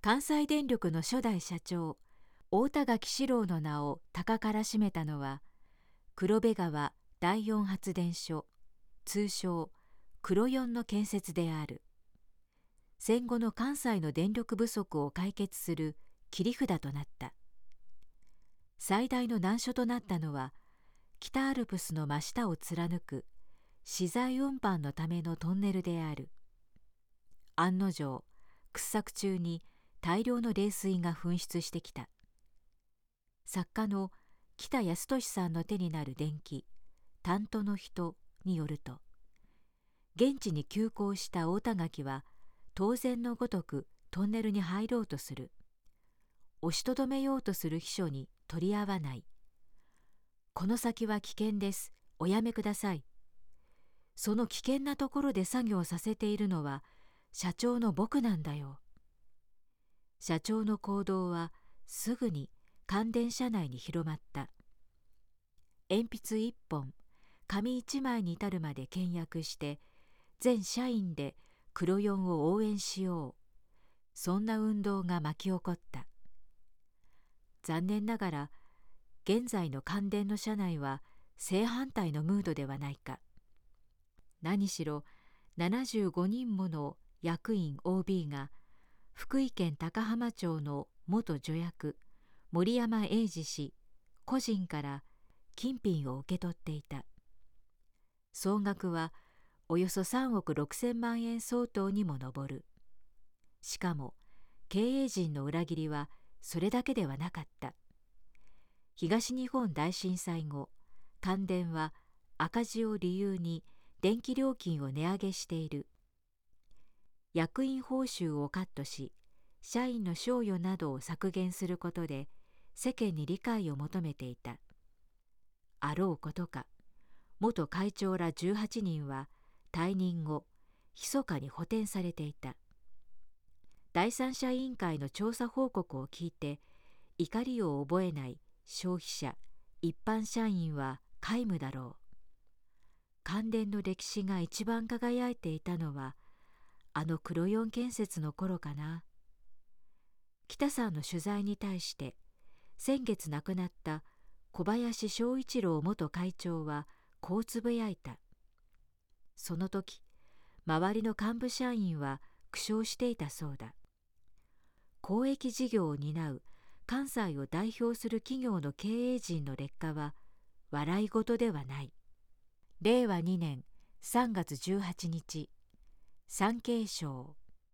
関西電力の初代社長大田垣史郎の名を鷹から占めたのは黒部川第四発電所、通称黒四の建設である。戦後の関西の電力不足を解決する切り札となった。最大の難所となったのは北アルプスの真下を貫く資材運搬のためのトンネルである。案の定掘削中に大量の冷水が噴出してきた。作家の北康俊さんの手になる伝記「担当の人」によると、現地に急行した大田垣は当然のごとくトンネルに入ろうとする。押しとどめようとする秘書に取り合わない。この先は危険です、おやめください。その危険なところで作業させているのは社長の僕なんだよ。社長の行動はすぐに関電社内に広まった。鉛筆一本、紙一枚に至るまで倹約して全社員で黒四を応援しよう。そんな運動が巻き起こった。残念ながら現在の関電の社内は正反対のムードではないか。何しろ75人もの役員 OB が福井県高浜町の元助役森山英二氏個人から金品を受け取っていた。総額はおよそ3億6千万円相当にも上る。しかも経営陣の裏切りはそれだけではなかった。東日本大震災後、関電は赤字を理由に電気料金を値上げしている。役員報酬をカットし、社員の賞与などを削減することで世間に理解を求めていた。あろうことか、元会長ら18人は退任後、密かに補填されていた。第三者委員会の調査報告を聞いて、怒りを覚えない消費者、一般社員は皆無だろう。関電の歴史が一番輝いていたのは、あの黒四建設の頃かな。北さんの取材に対して、先月亡くなった小林正一郎元会長はこうつぶやいた。その時、周りの幹部社員は苦笑していたそうだ。公益事業を担う関西を代表する企業の経営陣の劣化は笑い事ではない。令和2年3月18日、産経省。